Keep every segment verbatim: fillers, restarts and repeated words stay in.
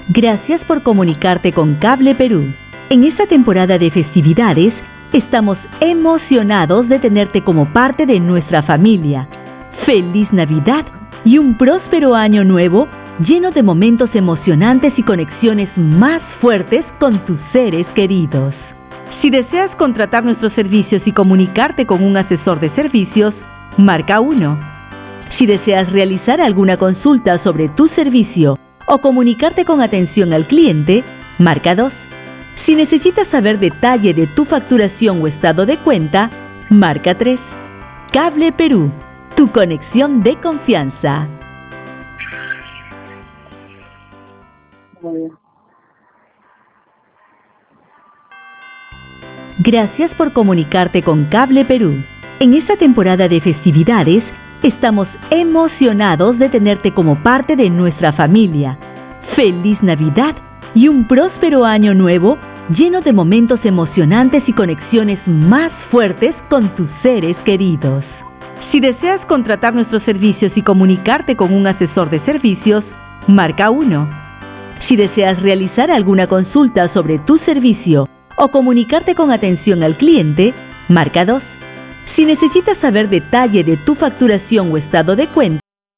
Gracias por comunicarte con Cable Perú. En esta temporada de festividades, estamos emocionados de tenerte como parte de nuestra familia. ¡Feliz Navidad y un próspero año nuevo lleno de momentos emocionantes y conexiones más fuertes con tus seres queridos! Si deseas contratar nuestros servicios y comunicarte con un asesor de servicios, marca uno. Si deseas realizar alguna consulta sobre tu servicio o comunicarte con atención al cliente, marca dos. Si necesitas saber detalle de tu facturación o estado de cuenta, marca tres. Cable Perú, tu conexión de confianza. Gracias por comunicarte con Cable Perú. En esta temporada de festividades, estamos emocionados de tenerte como parte de nuestra familia. ¡Feliz Navidad y un próspero año nuevo lleno de momentos emocionantes y conexiones más fuertes con tus seres queridos! Si deseas contratar nuestros servicios y comunicarte con un asesor de servicios, marca uno. Si deseas realizar alguna consulta sobre tu servicio o comunicarte con atención al cliente, marca dos. Si necesitas saber detalle de tu facturación o estado de cuenta,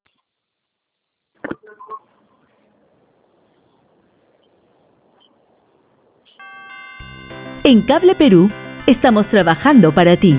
en Cable Perú estamos trabajando para ti.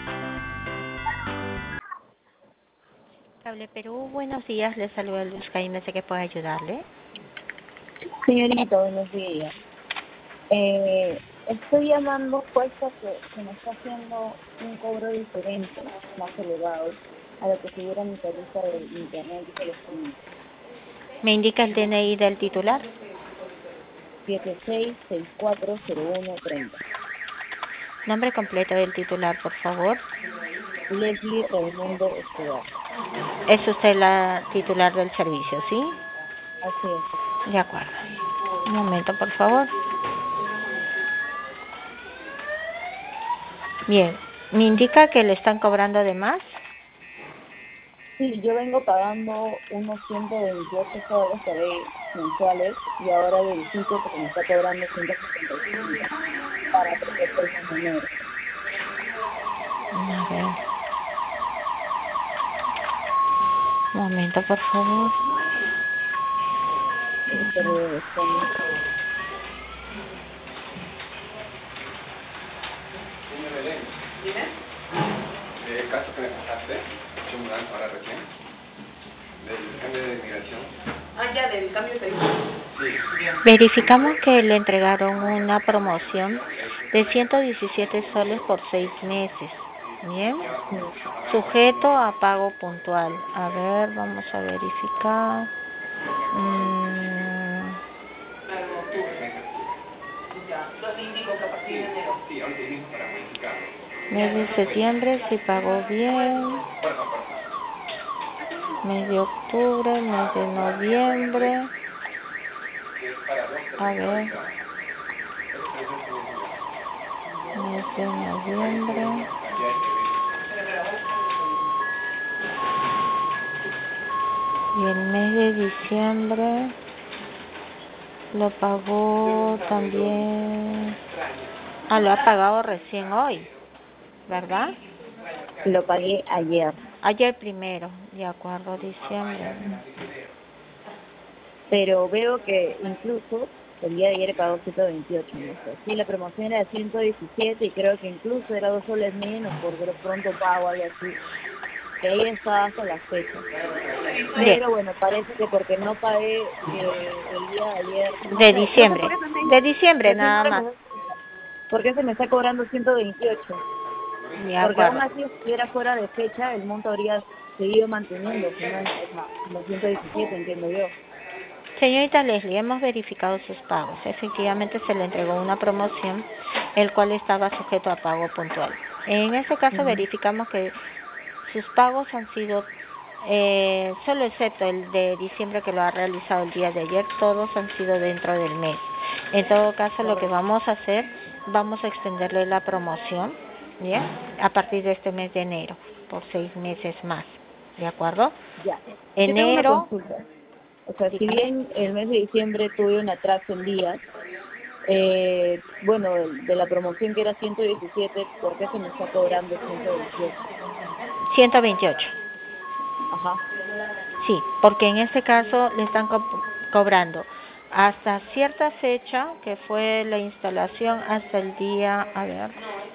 Cable Perú, buenos días, les saluda Luz Jaime, sé que puedo ayudarle. Señorita, buenos días. Eh, estoy llamando puesto que se me está haciendo un cobro diferente, más elevado, a lo que figura mi tarifa de internet y telefonía. ¿Me indica el D N I del titular? siete seis seis cuatro cero uno treinta. Nombre completo del titular, por favor. Leslie Raimundo Escobar. Es usted la titular del servicio, ¿sí? Así es. De acuerdo. Un momento, por favor. Bien, ¿me indica que le están cobrando de más? Sí, yo vengo pagando unos ciento veintiocho soles por ahí mensuales y ahora verifico que me está cobrando ciento setenta y cinco para proteger el dinero. A ver. Un momento, por favor. Pero son... ¿Dime? El caso que me pasaste, hecho mudanza ahora recién, del cambio de migración. Ah, ya, del cambio de servicio. Sí. Verificamos que le entregaron una promoción de ciento diecisiete soles por seis meses. Bien. Sujeto a pago puntual. A ver, vamos a verificar. Mm. Claro, en octubre. Ya, entonces indico que a partir de enero. Sí, ahorita mismo para modificarlo. Mes de septiembre si pagó bien. Mes de octubre, mes de noviembre. A ver. Mes de noviembre. Y el mes de diciembre lo pagó también. Ah, lo ha pagado recién hoy, ¿verdad? Lo pagué ayer. Ayer primero, de acuerdo, diciembre. Pero veo que incluso el día de ayer he pagado ciento veintiocho, no sé. Sí, la promoción era de ciento diecisiete y creo que incluso era dos soles menos por de pronto pago, algo así. Que ahí estaba hasta la fecha. Pero Bien. bueno, parece que porque no pagué eh, el día de ayer... No De sé, diciembre, no sé por qué de diciembre se me- nada más. ¿Por qué se me está cobrando ciento veintiocho? De Porque aún acuerdo. así, si estuviera fuera de fecha, el monto habría seguido manteniendo, si no es los ciento diecisiete, entiendo yo. Señorita Leslie, hemos verificado sus pagos. Efectivamente se le entregó una promoción, el cual estaba sujeto a pago puntual. En este caso Ujú. verificamos que sus pagos han sido, eh, solo excepto el de diciembre que lo ha realizado el día de ayer, todos han sido dentro del mes. En todo caso, lo que vamos a hacer, vamos a extenderle la promoción, ¿bien? A partir de este mes de enero, por seis meses más, ¿de acuerdo? Ya. Yo tengo una Enero, consulta. O sea, si Dígame. bien el mes de diciembre tuve un atraso en días, eh, bueno, de la promoción que era ciento diecisiete, ¿por qué se me está cobrando ciento veintiocho? ciento veintiocho. Ajá. Sí, porque en este caso le están co cobrando hasta cierta fecha, que fue la instalación hasta el día, a ver,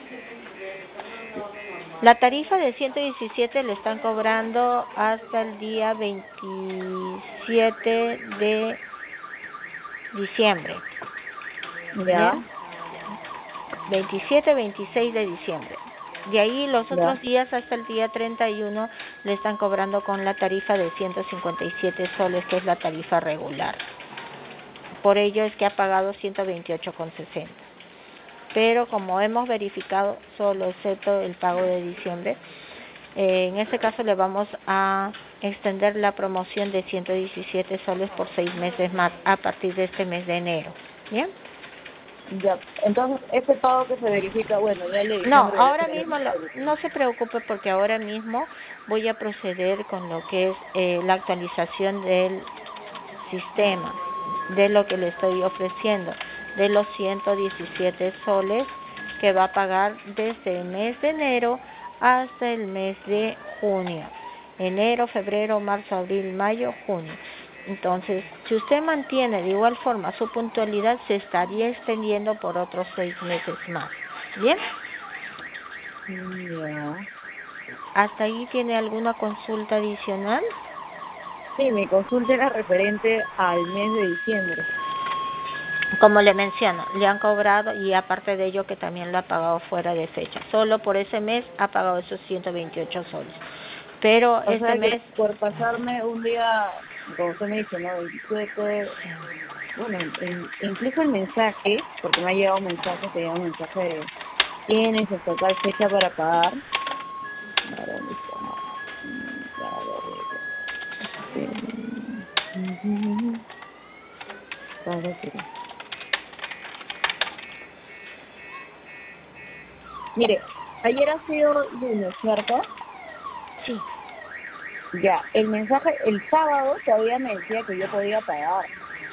la tarifa de ciento diecisiete le están cobrando hasta el día veintisiete de diciembre. Ya, Bien, veintisiete, veintiséis de diciembre. De ahí los ya. otros días hasta el día treinta y uno le están cobrando con la tarifa de ciento cincuenta y siete soles, que es la tarifa regular. Por ello es que ha pagado ciento veintiocho con sesenta. Pero como hemos verificado, solo excepto el pago de diciembre, eh, en este caso le vamos a extender la promoción de ciento diecisiete soles por seis meses más a partir de este mes de enero. ¿Bien? Ya, entonces, ese pago que se verifica, bueno, ya le No, diciembre ahora ya mismo lo- se no se preocupe, porque ahora mismo voy a proceder con lo que es eh, la actualización del sistema, de lo que le estoy ofreciendo, de los ciento diecisiete soles que va a pagar desde el mes de enero hasta el mes de junio. Enero, febrero, marzo, abril, mayo, junio. Entonces, si usted mantiene de igual forma su puntualidad, se estaría extendiendo por otros seis meses más. ¿Bien? Ya. ¿Hasta ahí tiene alguna consulta adicional? Sí, mi consulta era referente al mes de diciembre. Como le menciono, le han cobrado, y aparte de ello que también lo ha pagado fuera de fecha. Solo por ese mes ha pagado esos ciento veintiocho soles. Pero O este sea que mes, por pasarme un día, como usted me dice, ¿no? veintisiete, bueno, in- incluso el mensaje, porque me ha llegado un mensaje, te llega un mensaje de, tienes hasta tal fecha para pagar. A ver, ¿dónde está? Mm, ya, a ver, este, pago, pero- Mire, ayer ha sido lunes, ¿cierto? sí, Ya, el mensaje, el sábado todavía me decía que yo podía pagar.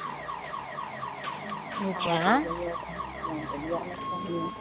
Ah, pero ya, el viernes, no, el viernes también.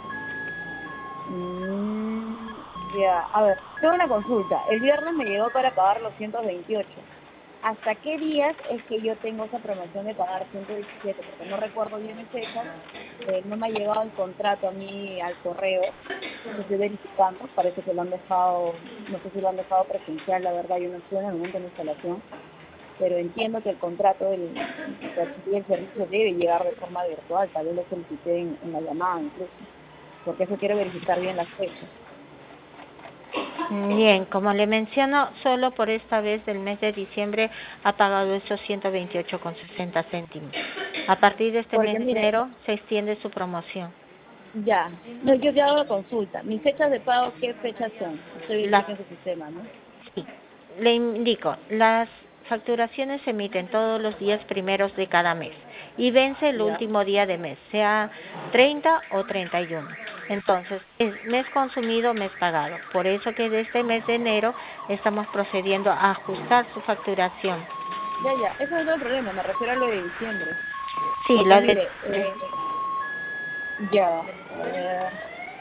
Mm, ya, a ver, tengo una consulta. El viernes me llegó para pagar los ciento veintiocho. ¿Hasta qué días es que yo tengo esa promoción de pagar ciento diecisiete? Porque no recuerdo bien mis fechas. Eh, no me ha llegado el contrato a mí al correo. Lo estoy verificando. Parece que lo han dejado, no sé si lo han dejado presencial, la verdad yo no estoy en el momento de la instalación. Pero entiendo que el contrato del de adquirir el servicio debe llegar de forma virtual. Tal vez lo solicité en, en la llamada incluso. Porque eso quiero verificar bien las fechas. bien, como le menciono, solo por esta vez del mes de diciembre ha pagado esos ciento veintiocho con sesenta céntimos. A partir de este Porque mes de mire, enero se extiende su promoción. ya, no, yo ya hago la consulta. Mis fechas de pago, ¿qué fechas son? Estoy viendo Las aquí en su sistema, ¿no? Sí, le indico, las facturaciones se emiten todos los días primeros de cada mes y vence el Ya. último día de mes, sea treinta o treinta y uno. Entonces, es mes consumido, mes pagado. Por eso que desde este mes de enero estamos procediendo a ajustar su facturación. Ya, ya, ese no es el problema, me refiero a lo de diciembre. Sí, Porque la de, mire, eh, ya, a ver,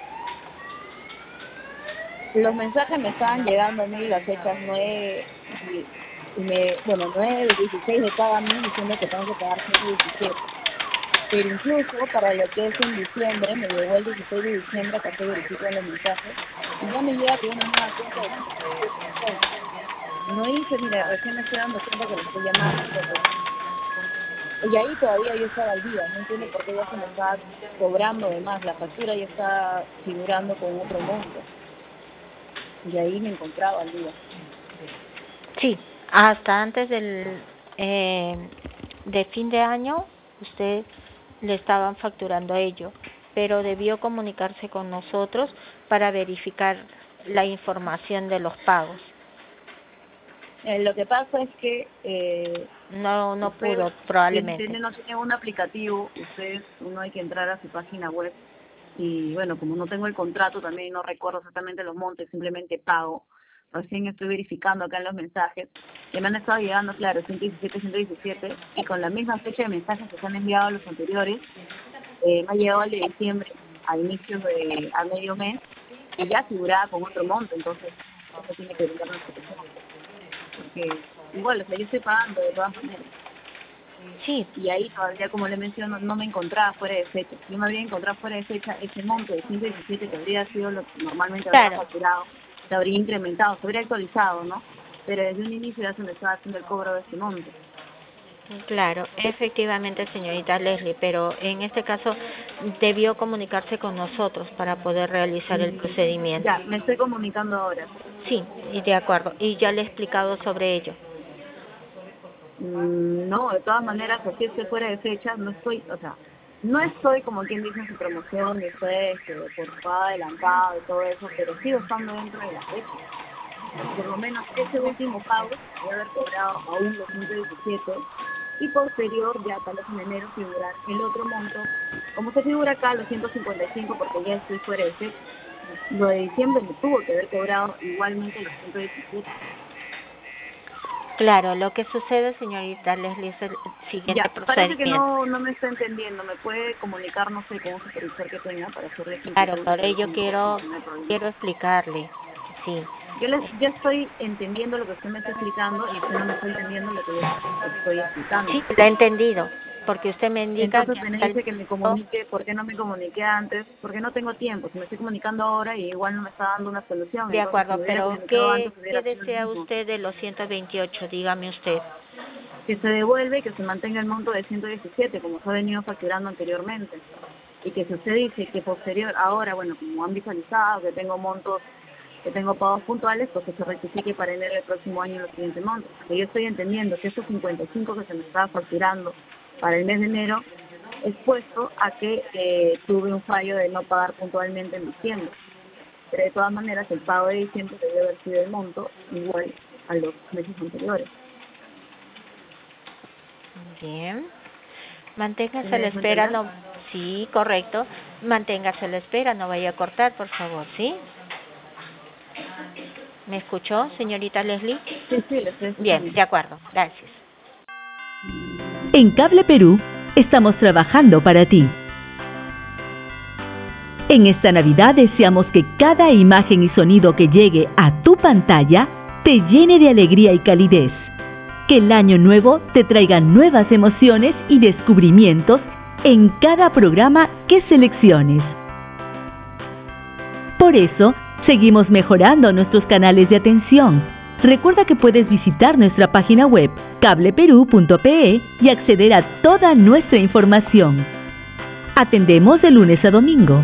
los mensajes me estaban llegando a mí las fechas nueve y, y me, bueno, nueve, dieciséis de cada mes diciendo que tengo que pagar ciento diecisiete. Pero incluso para lo que es en diciembre, me llegó el dieciséis de diciembre, acá se verifican los mensajes, y ya me llega que una nueva cuenta de ciento diecisiete soles. No hice, mira, recién me estoy dando cuenta que lo estoy llamando, porque, y ahí todavía yo estaba al día, no entiendo por qué ya se me está cobrando de más, la factura ya está figurando con otro monto, y ahí me encontraba al día. sí, hasta antes del eh, de fin de año usted le estaban facturando a ello, pero debió comunicarse con nosotros para verificar la información de los pagos. Eh, lo que pasa es que eh, No, no ustedes pudo probablemente. tienen, no tienen un aplicativo, ustedes, uno hay que entrar a su página web, y bueno, como no tengo el contrato también no recuerdo exactamente los montes, simplemente pago, recién estoy verificando acá en los mensajes, que me han estado llegando, claro, ciento diecisiete, ciento diecisiete, y con la misma fecha de mensajes que se han enviado a los anteriores, eh, me ha llegado el de diciembre, a inicios de, a medio mes, y ya figuraba con otro monto, entonces eso tiene que brindar nuestra persona. Porque igual, o sea, yo estoy pagando de todas maneras. Sí. Y ahí todavía, como le menciono, no me encontraba fuera de fecha. Si yo me habría encontrado fuera de fecha, ese monto de ciento diecisiete que habría sido lo que normalmente claro. habría facturado, se habría incrementado, se habría actualizado, ¿no? Pero desde un inicio ya se me estaba haciendo el cobro de ese monto. Claro, efectivamente, señorita Leslie, pero en este caso debió comunicarse con nosotros para poder realizar el procedimiento. Ya, me estoy comunicando ahora. Sí, y de acuerdo, y ya le he explicado sobre ello. Mm, no, de todas maneras, así estoy fuera de fecha, no estoy, o sea, no estoy como quien dice en su promoción, de ustedes, que por pago adelantado y todo eso, pero sigo estando dentro de la fecha. Por lo menos ese último pago debe haber cobrado aún los ciento diecisiete y posterior, ya tal vez en enero, figurar el otro monto, como se figura acá, los ciento cincuenta y cinco, porque ya estoy fuera de fecha. Lo de diciembre me tuvo que haber cobrado igualmente los ciento diecisiete. Claro, lo que sucede, señorita Leslie, es el siguiente ya, procedimiento. Parece que no, no me está entendiendo. ¿Me puede comunicar, no sé, con un supervisor que tenga para hacerle... Claro, por ello quiero quiero explicarle, sí. Yo les, yo estoy entendiendo lo que usted me está explicando y usted no me está entendiendo lo que yo estoy explicando. Sí, lo he entendido, porque usted me indica... Entonces me dice que me comunique, ¿por qué no me comuniqué antes? Porque no tengo tiempo, si me estoy comunicando ahora y igual no me está dando una solución. De acuerdo, entonces, si pero ¿qué, antes, ¿qué desea usted de los ciento veintiocho? Dígame usted. Que se devuelve y que se mantenga el monto de ciento diecisiete, como se ha venido facturando anteriormente. Y que si usted dice que posterior, ahora, bueno, como han visualizado, que tengo montos, que tengo pagos puntuales, pues que se rectifique para enero del próximo año los siguientes montos. Que yo estoy entendiendo que esos cincuenta y cinco que se me estaba facturando para el mes de enero es puesto a que eh, tuve un fallo de no pagar puntualmente en diciembre. Pero de todas maneras el pago de diciembre debe haber sido el monto igual a los meses anteriores. Bien. Manténgase a la espera, no... Sí, correcto. Manténgase a la espera, no vaya a cortar, por favor, ¿sí? ¿Me escuchó, señorita Leslie? Sí, sí, le estoy Bien, de acuerdo, gracias. En Cable Perú estamos trabajando para ti. En esta Navidad deseamos que cada imagen y sonido que llegue a tu pantalla te llene de alegría y calidez. Que el año nuevo te traiga nuevas emociones y descubrimientos en cada programa que selecciones. Por eso, seguimos mejorando nuestros canales de atención. Recuerda que puedes visitar nuestra página web cable perú punto pe y acceder a toda nuestra información. Atendemos de lunes a domingo.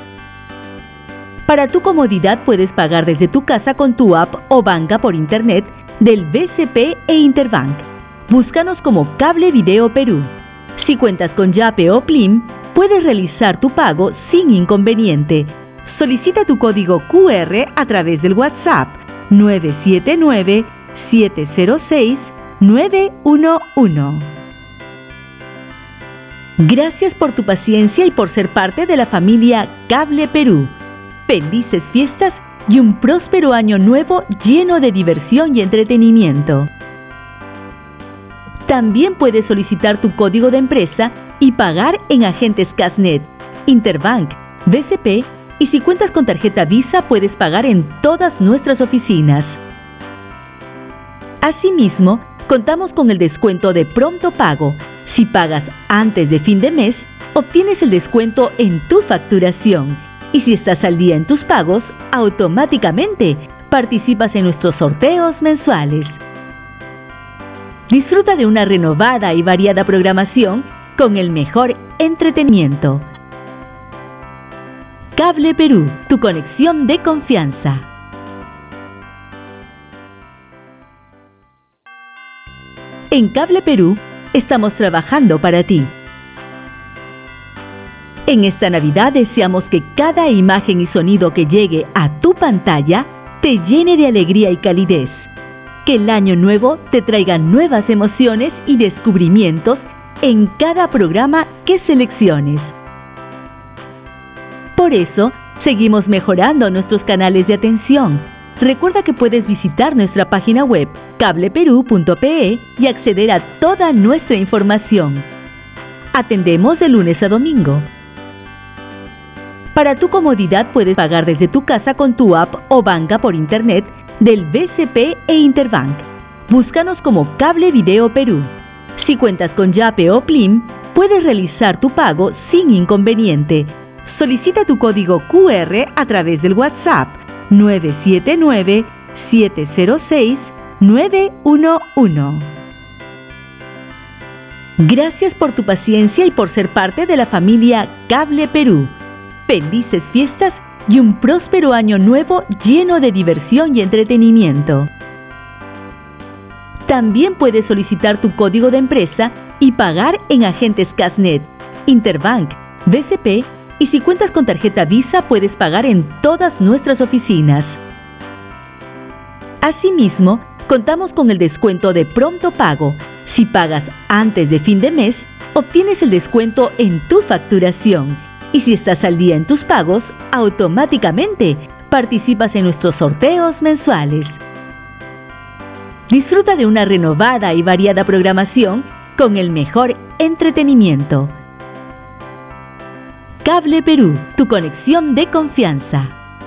Para tu comodidad puedes pagar desde tu casa con tu app o banca por internet del B C P e Interbank. Búscanos como Cable Video Perú. Si cuentas con Yape o Plim, puedes realizar tu pago sin inconveniente. Solicita tu código Q R a través del WhatsApp nueve siete nueve, siete cero seis, nueve uno uno. Gracias por tu paciencia y por ser parte de la familia Cable Perú. Felices fiestas y un próspero año nuevo lleno de diversión y entretenimiento. También puedes solicitar tu código de empresa y pagar en agentes Casnet, Interbank, B C P y si cuentas con tarjeta Visa puedes pagar en todas nuestras oficinas. Asimismo, contamos con el descuento de pronto pago. Si pagas antes de fin de mes, obtienes el descuento en tu facturación. Y si estás al día en tus pagos, automáticamente participas en nuestros sorteos mensuales. Disfruta de una renovada y variada programación con el mejor entretenimiento. Cable Perú, tu conexión de confianza. En Cable Perú estamos trabajando para ti. En esta Navidad deseamos que cada imagen y sonido que llegue a tu pantalla te llene de alegría y calidez. Que el año nuevo te traiga nuevas emociones y descubrimientos en cada programa que selecciones. Por eso, seguimos mejorando nuestros canales de atención. Recuerda que puedes visitar nuestra página web cableperú punto pe y acceder a toda nuestra información. Atendemos de lunes a domingo. Para tu comodidad puedes pagar desde tu casa con tu app o banca por internet del B C P e Interbank. Búscanos como Cable Video Perú. Si cuentas con Yape o Plim, puedes realizar tu pago sin inconveniente. Solicita tu código Q R a través del WhatsApp nueve siete nueve, siete cero seis, nueve uno uno. Gracias por tu paciencia y por ser parte de la familia Cable Perú. Felices fiestas y un próspero año nuevo lleno de diversión y entretenimiento. También puedes solicitar tu código de empresa y pagar en agentes Casnet, Interbank, B C P, y si cuentas con tarjeta Visa puedes pagar en todas nuestras oficinas. Asimismo, contamos con el descuento de pronto pago. Si pagas antes de fin de mes, obtienes el descuento en tu facturación. Y si estás al día en tus pagos, automáticamente participas en nuestros sorteos mensuales. Disfruta de una renovada y variada programación con el mejor entretenimiento. Cable Perú, tu conexión de confianza.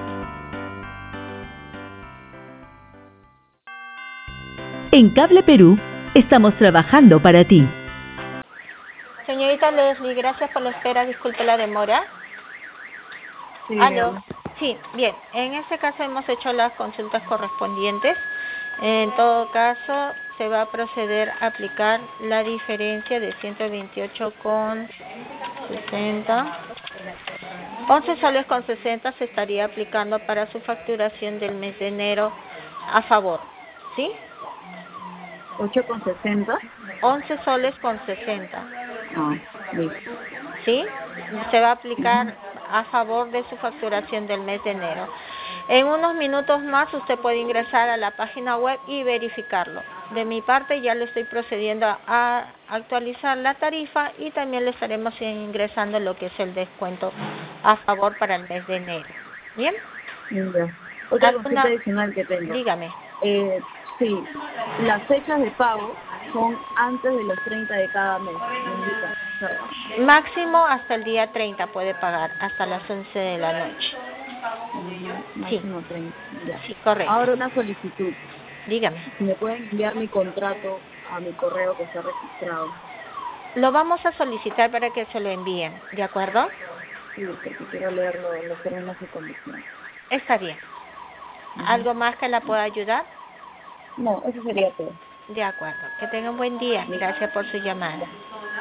En Cable Perú estamos trabajando para ti. Señorita Leslie, gracias por la espera, disculpe la demora. Sí, ¿Aló? Sí, bien, en este caso hemos hecho las consultas correspondientes. En todo caso, se va a proceder a aplicar la diferencia de ciento veintiocho con sesenta. once soles con sesenta se estaría aplicando para su facturación del mes de enero a favor, ¿sí? ocho con sesenta. once soles con sesenta. Ah, listo. ¿Sí? Se va a aplicar a favor de su facturación del mes de enero. En unos minutos más usted puede ingresar a la página web y verificarlo. De mi parte ya le estoy procediendo a actualizar la tarifa y también le estaremos ingresando lo que es el descuento a favor para el mes de enero. ¿Bien? Ya. Otra ¿Alguna- consulta adicional que tengo. Dígame. Eh, sí, las fechas de pago son antes de los treinta de cada mes. me indica. O sea, Máximo hasta el día treinta puede pagar, hasta las once de la noche. máximo treinta. Ya. Sí, correcto. Ahora una solicitud. Dígame. Si me pueden enviar mi contrato a mi correo que está registrado. Lo vamos a solicitar para que se lo envíen, ¿de acuerdo? Sí, porque quiero leerlo, los términos y condiciones. Está bien. ¿Algo más que la pueda ayudar? No, eso sería todo. De acuerdo. Que tenga un buen día. Gracias por su llamada.